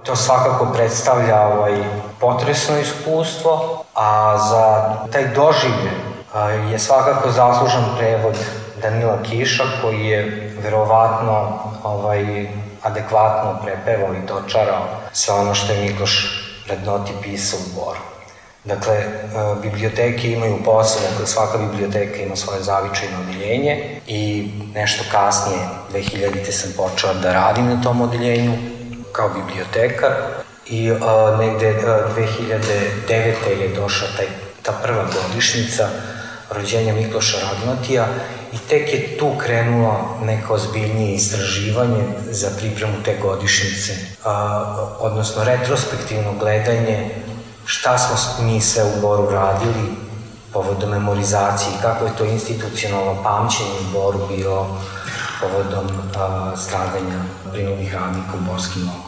To svakako predstavlja potresno iskustvo, a za taj doživljaj je svakako zaslužan prevod Danila Kiša, koji je verovatno adekvatno prepevao i dočarao sve ono što je Mikloš Radnoti pisao u Boru. Dakle, biblioteke imaju posao, dakle svaka biblioteka ima svoje zavičajno odeljenje i nešto kasnije, 2000. sam počeo da radim na tom odeljenju kao bibliotekar i negde 2009. je došla ta prva godišnjica rođenja Mikloša Radnotija i tek je tu krenulo neko ozbiljnije istraživanje za pripremu te godišnjice, odnosno retrospektivno gledanje šta smo mi sve u Boru radili povodom memorizacije i kako je to institucionalno pamćenje u Boru bilo povodom stradanja prinudnih radnika u borskim okružjima.